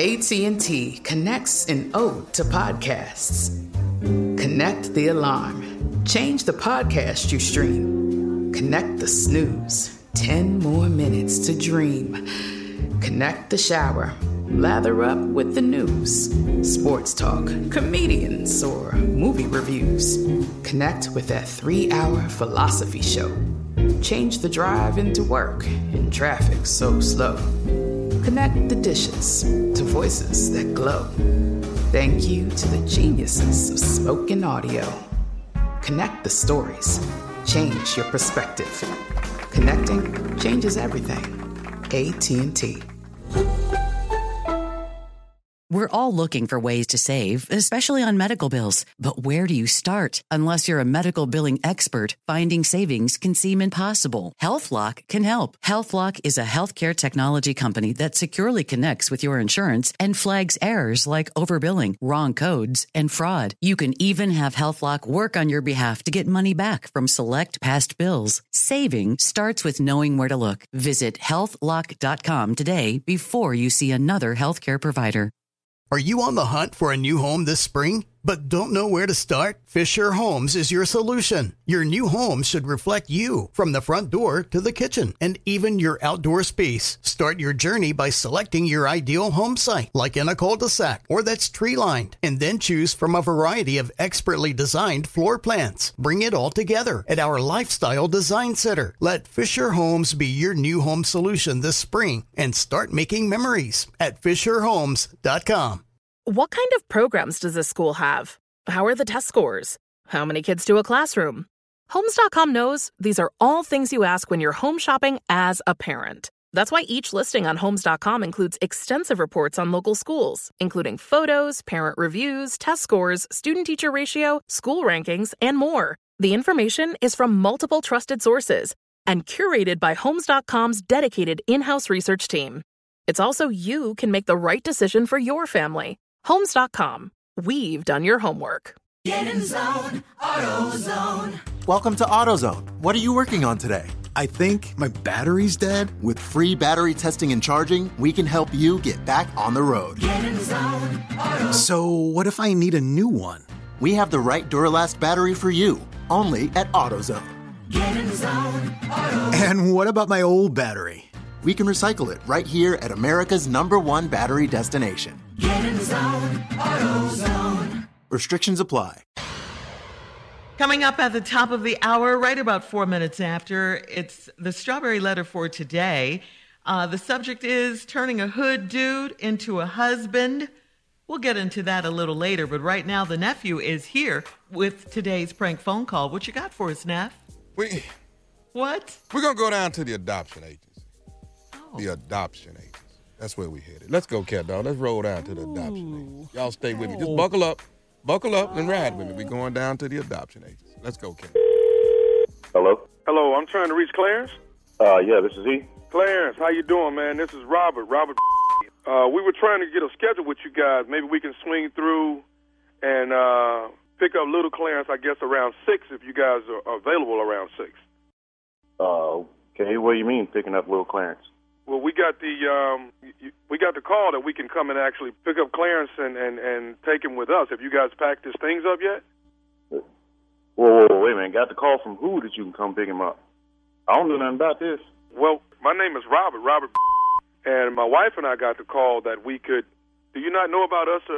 AT&T connects an ode to podcasts. Connect the alarm. Change the podcast you stream. Connect the snooze. 10 more minutes to dream. Connect the shower. Lather up with the news. Sports talk, comedians, or movie reviews. Connect with that 3-hour philosophy show. Change the drive into work in traffic so slow. Connect the dishes to voices that glow. Thank you to the geniuses of spoken audio. Connect the stories. Change your perspective. Connecting changes everything. AT&T. We're all looking for ways to save, especially on medical bills. But where do you start? Unless you're a medical billing expert, finding savings can seem impossible. HealthLock can help. HealthLock is a healthcare technology company that securely connects with your insurance and flags errors like overbilling, wrong codes, and fraud. You can even have HealthLock work on your behalf to get money back from select past bills. Saving starts with knowing where to look. Visit healthlock.com today before you see another healthcare provider. Are you on the hunt for a new home this spring, but don't know where to start? Fisher Homes is your solution. Your new home should reflect you, from the front door to the kitchen, and even your outdoor space. Start your journey by selecting your ideal home site, like in a cul-de-sac or that's tree-lined, and then choose from a variety of expertly designed floor plans. Bring it all together at our Lifestyle Design Center. Let Fisher Homes be your new home solution this spring and start making memories at FisherHomes.com. What kind of programs does this school have? How are the test scores? How many kids do a classroom? Homes.com knows these are all things you ask when you're home shopping as a parent. That's why each listing on Homes.com includes extensive reports on local schools, including photos, parent reviews, test scores, student-teacher ratio, school rankings, and more. The information is from multiple trusted sources and curated by Homes.com's dedicated in-house research team. It's also you can make the right decision for your family. Homes.com. We've done your homework. Get in zone, AutoZone. Welcome to AutoZone. What are you working on today? I think my battery's dead. With free battery testing and charging, we can help you get back on the road. Get in zone, AutoZone. So what if I need a new one? We have the right Duralast battery for you, only at AutoZone. Get in zone, AutoZone. And what about my old battery? We can recycle it right here at America's #1 battery destination. Get in zone, AutoZone. Restrictions apply. Coming up at the top of the hour, right about 4 minutes after, it's the Strawberry Letter for today. The subject is turning a hood dude into a husband. We'll get into that a little later, but right now the nephew is here with today's prank phone call. What you got for us, Neff? What? We're going to go down to the adoption agency. Oh. The adoption agency. That's where we headed. Let's go, cat dog. Let's roll down to the adoption agency. Y'all stay with me. Just buckle up. Buckle up and ride with me. We're going down to the adoption agency. Let's go, cat. Hello? Hello, I'm trying to reach Clarence. Yeah, this is he. Clarence, how you doing, man? This is Robert. We were trying to get a schedule with you guys. Maybe we can swing through and pick up little Clarence, I guess, around 6 if you guys are available around 6. Okay, what do you mean picking up little Clarence? Well, we got the call that we can come and actually pick up Clarence and take him with us. Have you guys packed his things up yet? Whoa, wait a minute. Got the call from who that you can come pick him up? I don't know nothing about this. Well, my name is Robert, and my wife and I got the call that we could. Do you not know about us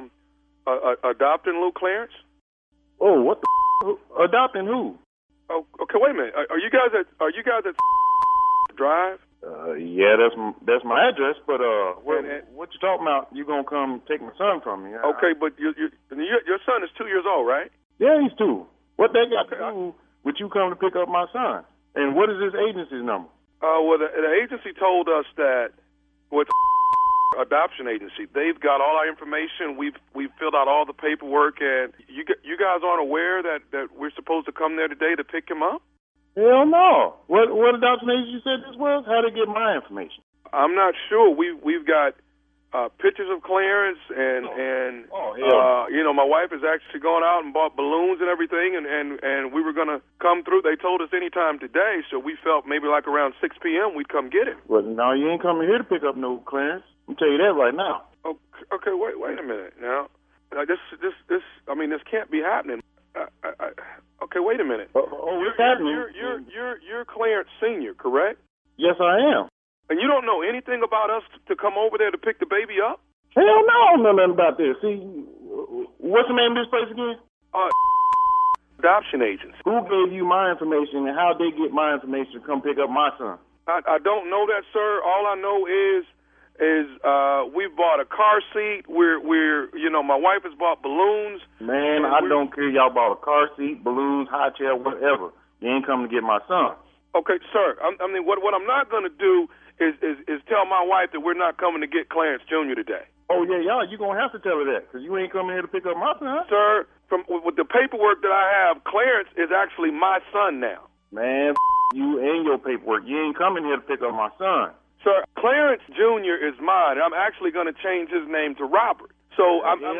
adopting little Clarence? Oh, what the adopting who? Oh, okay. Wait a minute. Are you guys at Drive? Yeah, that's my address. But what you talking about? You gonna come take my son from me? Okay, but your son is 2 years old, right? Yeah, he's 2. What they got to do with you coming to pick up my son? And what is this agency's number? Well, the agency told us that with adoption agency, they've got all our information. We've filled out all the paperwork, and you guys aren't aware that we're supposed to come there today to pick him up? Hell no. What adoption agency you said this was? How to get my information? I'm not sure. We've got pictures of Clarence and my wife has actually gone out and bought balloons and everything, and we were going to come through. They told us anytime today, so we felt maybe like around 6 p.m. we'd come get him. Well, no, you ain't coming here to pick up no Clarence. I'll tell you that right now. Okay, wait a minute now. This can't be happening. Okay, wait a minute. What's happening? You're Clarence Sr., correct? Yes, I am. And you don't know anything about us to come over there to pick the baby up? Hell no, I don't know nothing about this. See, what's the name of this place again? Adoption agency. Who gave you my information and how they get my information to come pick up my son? I don't know that, sir. All I know is we've bought a car seat. We're my wife has bought balloons. Man, I don't care. Y'all bought a car seat, balloons, high chair, whatever. You ain't coming to get my son. Okay, sir. What I'm not going to do is tell my wife that we're not coming to get Clarence Jr. today. Oh, yeah, you're going to have to tell her that because you ain't coming here to pick up my son. Sir, with the paperwork that I have, Clarence is actually my son now. Man, you and your paperwork. You ain't coming here to pick up my son. Sir, Clarence Jr. is mine. I'm actually going to change his name to Robert. So,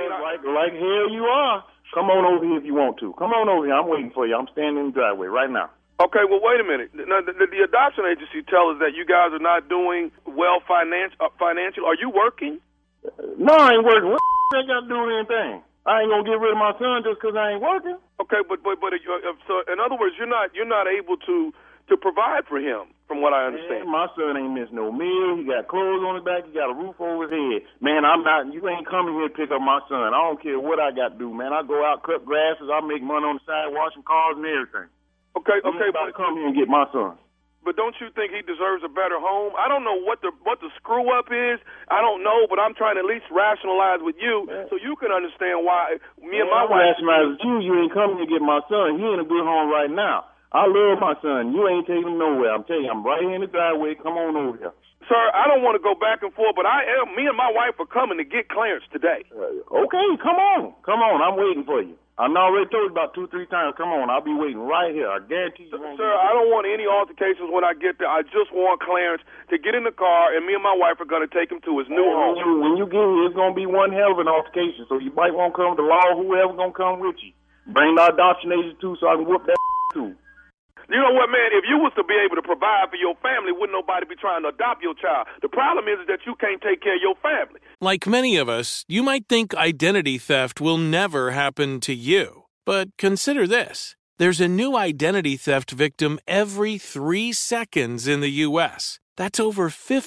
like hell you are. Come on over here if you want to. Come on over here. I'm waiting for you. I'm standing in the driveway right now. Okay, well, wait a minute. Now, the adoption agency tells us that you guys are not doing well financial. Are you working? No, I ain't working. What that got to do with anything? I ain't gonna get rid of my son just because I ain't working. Okay, but so in other words, you're not able to provide for him, from what I understand. Man, my son ain't missed no meal. He got clothes on his back. He got a roof over his head. Man, you ain't coming here to pick up my son. I don't care what I got to do, man. I go out, cut grasses. I make money on the side, washing cars and everything. Okay, but come here and get my son. But don't you think he deserves a better home? I don't know what the screw up is. I don't know, but I'm trying to at least rationalize with you so you can understand why me and my wife. Rationalize with you. You ain't coming to get my son. He in a good home right now. I love my son. You ain't taking him nowhere. I'm telling you, I'm right here in the driveway. Come on over here. Sir, I don't want to go back and forth, but me and my wife are coming to get Clarence today. Okay, come on. Come on. I'm waiting for you. I already told you about 2-3 times. Come on, I'll be waiting right here. I guarantee you. Sir, I don't want any altercations when I get there. I just want Clarence to get in the car, and me and my wife are going to take him to his new home. When you get here, it's going to be one hell of an altercation. So you might want to come to law, whoever's going to come with you. Bring the adoption agent too, so I can whoop that too. You know what, man? If you was to be able to provide for your family, wouldn't nobody be trying to adopt your child? The problem is that you can't take care of your family. Like many of us, you might think identity theft will never happen to you. But consider this. There's a new identity theft victim every 3 seconds in the U.S. That's over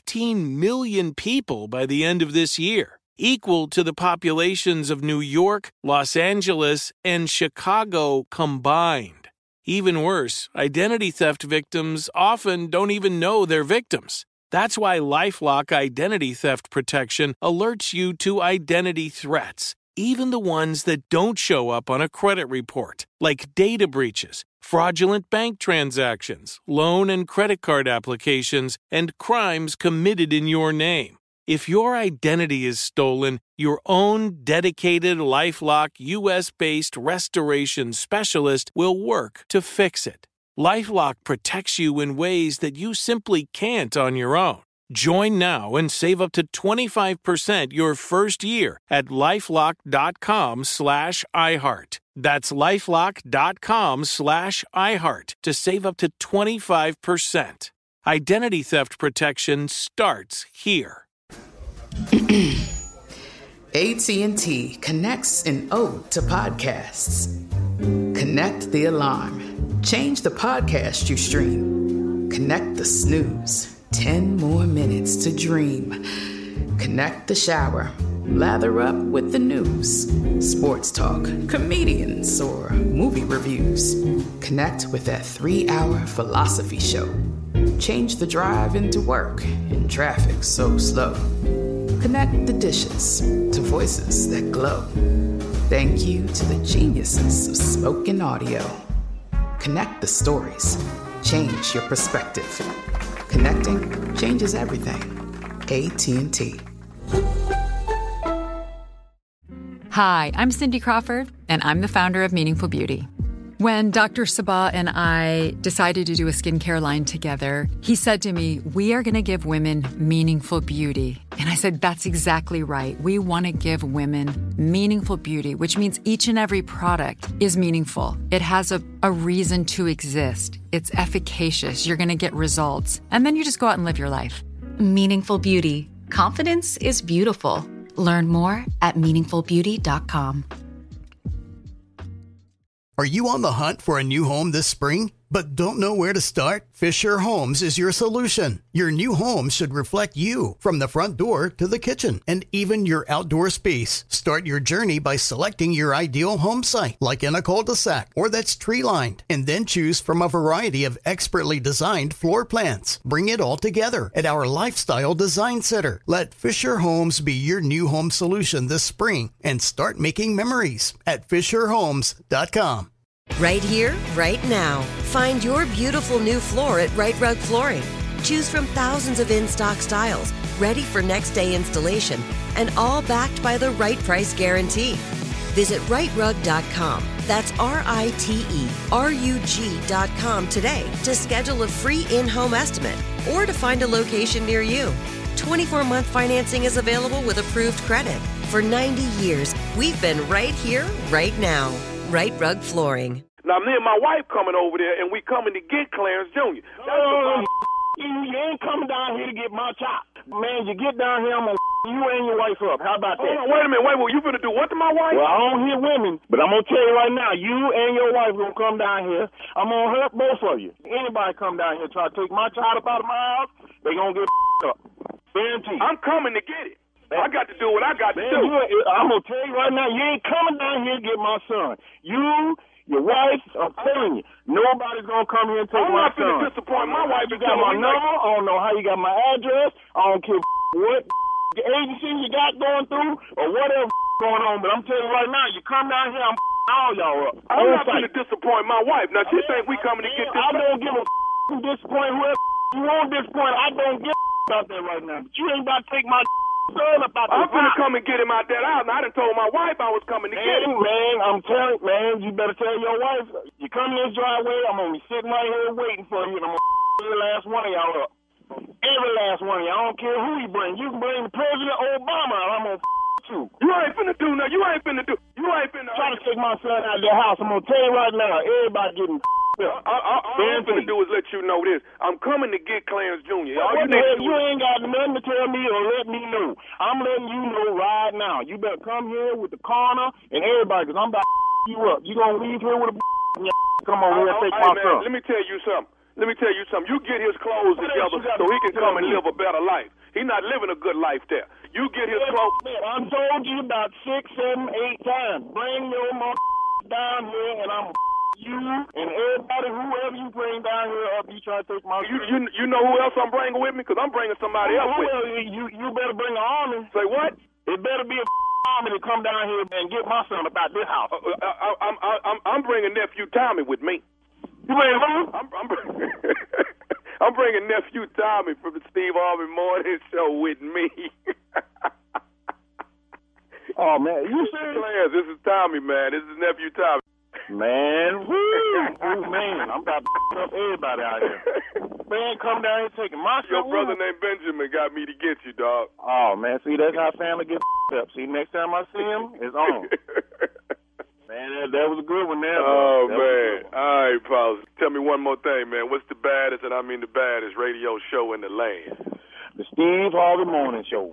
15 million people by the end of this year, equal to the populations of New York, Los Angeles, and Chicago combined. Even worse, identity theft victims often don't even know they're victims. That's why LifeLock Identity Theft Protection alerts you to identity threats, even the ones that don't show up on a credit report, like data breaches, fraudulent bank transactions, loan and credit card applications, and crimes committed in your name. If your identity is stolen, your own dedicated LifeLock U.S.-based restoration specialist will work to fix it. LifeLock protects you in ways that you simply can't on your own. Join now and save up to 25% your first year at LifeLock.com/iHeart. That's LifeLock.com/iHeart to save up to 25%. Identity theft protection starts here. AT&T connects an ode to podcasts. Connect the alarm. Change the podcast you stream. Connect the snooze. 10 more minutes to dream. Connect the shower. Lather up with the news. Sports talk, comedians, or movie reviews. Connect with that 3-hour philosophy show. Change the drive into work in traffic so slow. Connect the dishes to voices that glow. Thank you to the geniuses of spoken audio. Connect the stories. Change your perspective. Connecting changes everything. AT&T. Hi, I'm Cindy Crawford, and I'm the founder of Meaningful Beauty. When Dr. Sabah and I decided to do a skincare line together, he said to me, we are going to give women meaningful beauty. And I said, that's exactly right. We want to give women meaningful beauty, which means each and every product is meaningful. It has a reason to exist. It's efficacious. You're going to get results. And then you just go out and live your life. Meaningful Beauty. Confidence is beautiful. Learn more at meaningfulbeauty.com. Are you on the hunt for a new home this spring, but don't know where to start? Fisher Homes is your solution. Your new home should reflect you, from the front door to the kitchen, and even your outdoor space. Start your journey by selecting your ideal home site, like in a cul-de-sac or that's tree-lined, and then choose from a variety of expertly designed floor plans. Bring it all together at our Lifestyle Design Center. Let Fisher Homes be your new home solution this spring and start making memories at FisherHomes.com. Right here, right now. Find your beautiful new floor at Right Rug Flooring. Choose from thousands of in-stock styles, ready for next day installation, and all backed by the right price guarantee. Visit rightrug.com. That's RITERUG.com today to schedule a free in-home estimate or to find a location near you. 24-month financing is available with approved credit. For 90 years, we've been right here, right now. Right Rug Flooring. Now, me and my wife coming over there, and we coming to get Clarence Jr. You ain't coming down here to get my chop. Man, you get down here, I'm going to you and your wife up. How about that? Hold on, wait a minute. Wait, you finna do what to my wife? Well, I don't hear women, but I'm going to tell you right now, you and your wife going to come down here. I'm going to hurt both of you. Anybody come down here try to take my child up out of my house, they going to get up. Guaranteed. I'm coming to get it. I got to do what I got to do. I'm going to tell you right now, you ain't coming down here to get my son. You, your wife, I'm telling you, nobody's going to come here and take my son. I'm not going to disappoint my wife. You got my number. I don't know how you got my address. I don't care what agency you got going through or whatever going on. But I'm telling you right now, you come down here, I'm all y'all up. I'm not going to disappoint my wife. Now, she think we coming to get this. I don't give a disappoint whoever you want to disappoint. I don't give a about that right now. But you ain't about to take my I'm gonna come and get him out that house. And I done told my wife I was coming to get him. Man, I'm telling you, man, you better tell your wife. You come in this driveway, I'm gonna be sitting right here waiting for you, and I'm gonna every last one of y'all up. Every last one of y'all. I don't care who you bring. You can bring President Obama, and I'm gonna you. You ain't finna do nothing. You ain't finna try to take my son out of the house. I'm gonna tell you right now, everybody getting all I'm finna do is let you know this. I'm coming to get Clarence Jr. You ain't got nothing to tell me or let me know. I'm letting you know right now. You better come here with the coroner and everybody, because I'm about to you up. You gonna leave here with a come on here and take my son. Let me tell you something. You get his clothes together so he can come and live a better life. He's not living a good life there. You get his clothes. I told you about 6, 7, 8 times. Bring your mother down here, and I'm you and everybody, whoever you bring down here up, you try to take my son. You know who else I'm bringing with me? Because I'm bringing somebody else with me. You better bring an army. Say what? It better be a army to come down here and get my son about this house. I'm bringing nephew Tommy with me. You bringing who? I'm bringing nephew Tommy from the Steve Harvey Morning Show with me. Oh man, you serious? Clarence, this is Tommy, man. This is nephew Tommy. Man, man, I'm about to up everybody out here. Man, come down here taking my son. Your brother named Benjamin got me to get you, dog. Oh man, see, that's how family gets up. See, next time I see him, it's on. Man, that was a good one there. Oh, man. All right, Paul. Tell me one more thing, man. What's the baddest, and I mean the baddest, radio show in the land? The Steve Harvey Morning Show.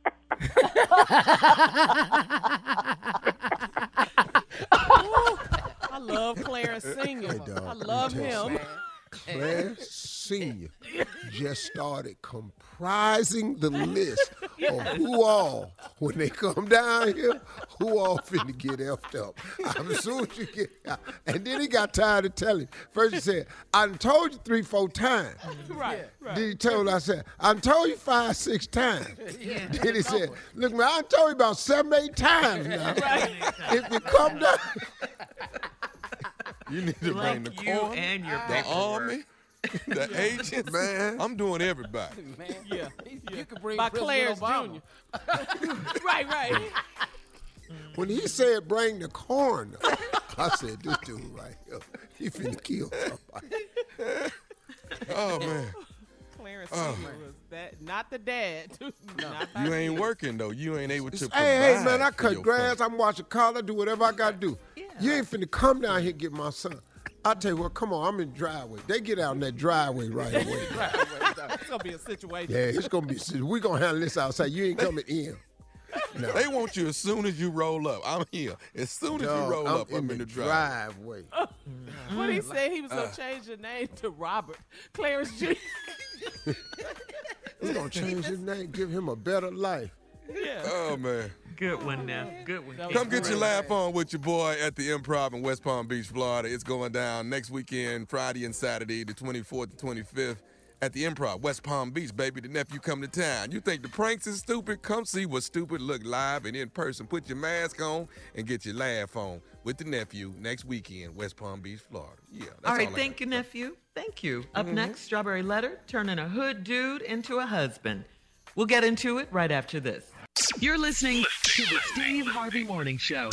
I love Clarence Sr. Hey, dog, I love him. Clarence Sr. just started comprising the list of who all, when they come down here, who all finna get effed up. As soon as you get out. And then he got tired of telling. First he said, I done told you 3-4 times. Right. Then he told, I said, I done told you 5-6 times. Yeah. Then he said, look, man, I done told you about 7-8 times now. Right. If you come down. You need to bring the corps, the army, the agents. Man, I'm doing everybody. Man, yeah. You could bring by Clarence Jr. Right. When he said bring the coroner, I said, this dude right here, he finna kill somebody. Oh, man. Clarence Sr. was that, not the dad. No. You ain't working, though. You ain't able to provide. Hey, man, I cut grass. I'm washing cars. I do whatever I got to do. Yeah. You ain't finna come down here and get my son. I tell you what, come on, I'm in the driveway. They get out in that driveway right away. It's going to be a situation. Yeah, it's going to be. We're going to handle this outside. You ain't coming in. No. They want you as soon as you roll up. I'm here. As soon as you roll up, I'm in the driveway. What he said he was going to change the name to Robert Clarence Jr. He's going to change his name, give him a better life. Yeah. Oh, man. Good one now. Good one. Come get your laugh on with your boy at the Improv in West Palm Beach, Florida. It's going down next weekend, Friday and Saturday, the 24th to 25th. At the Improv, West Palm Beach, baby. The nephew come to town. You think the pranks is stupid? Come see what stupid look live and in person. Put your mask on and get your laugh on with the nephew next weekend, West Palm Beach, Florida. Yeah. That's all right, thank you, nephew. Thank you. Up next, Strawberry Letter, turning a hood dude into a husband. We'll get into it right after this. You're listening to the Steve Harvey Morning Show.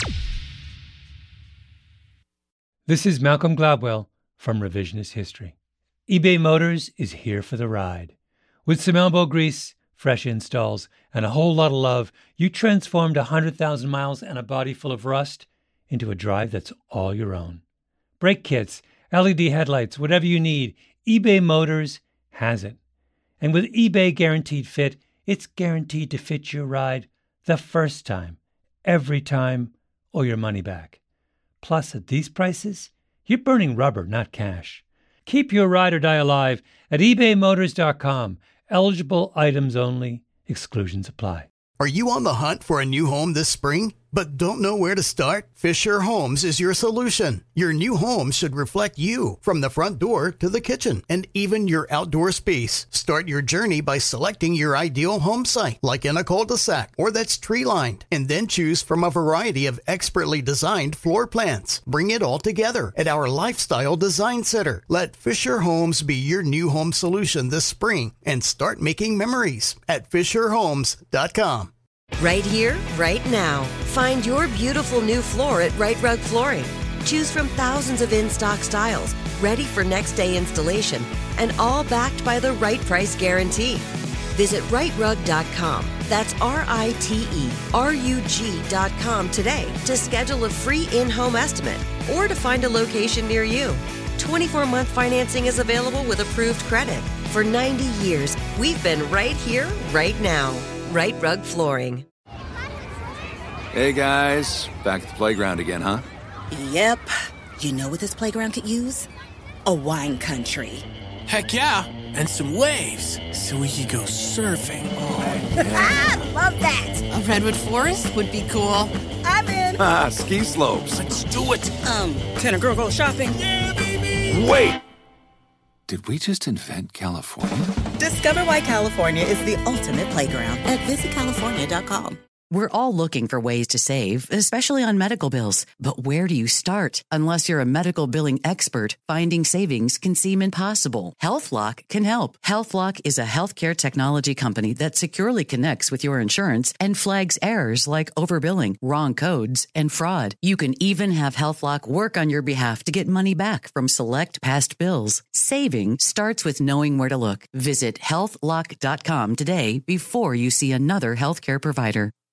This is Malcolm Gladwell from Revisionist History. eBay Motors is here for the ride. With some elbow grease, fresh installs, and a whole lot of love, you transformed 100,000 miles and a body full of rust into a drive that's all your own. Brake kits, LED headlights, whatever you need, eBay Motors has it. And with eBay Guaranteed Fit, it's guaranteed to fit your ride the first time, every time, or your money back. Plus, at these prices, you're burning rubber, not cash. Keep your ride or die alive at ebaymotors.com. Eligible items only. Exclusions apply. Are you on the hunt for a new home this spring, but don't know where to start? Fisher Homes is your solution. Your new home should reflect you, from the front door to the kitchen, and even your outdoor space. Start your journey by selecting your ideal home site, like in a cul-de-sac or that's tree-lined, and then choose from a variety of expertly designed floor plans. Bring it all together at our Lifestyle Design Center. Let Fisher Homes be your new home solution this spring and start making memories at FisherHomes.com. Right here, right now. Find your beautiful new floor at Right Rug Flooring. Choose from thousands of in-stock styles, ready for next day installation, and all backed by the right price guarantee. Visit rightrug.com. That's RITERUG.com today to schedule a free in-home estimate or to find a location near you. 24-month financing is available with approved credit. For 90 years, we've been right here, right now. Right Rug Flooring. Hey guys, back at the playground again, huh? Yep. You know what this playground could use? A wine country. Heck yeah, and some waves so we could go surfing. Oh, yeah. Love that. A redwood forest would be cool. I'm in. Ski slopes. Let's do it. Can a girl go shopping? Yeah, baby. Wait. Did we just invent California? Discover why California is the ultimate playground at visitcalifornia.com. We're all looking for ways to save, especially on medical bills. But where do you start? Unless you're a medical billing expert, finding savings can seem impossible. HealthLock can help. HealthLock is a healthcare technology company that securely connects with your insurance and flags errors like overbilling, wrong codes, and fraud. You can even have HealthLock work on your behalf to get money back from select past bills. Saving starts with knowing where to look. Visit healthlock.com today before you see another healthcare provider.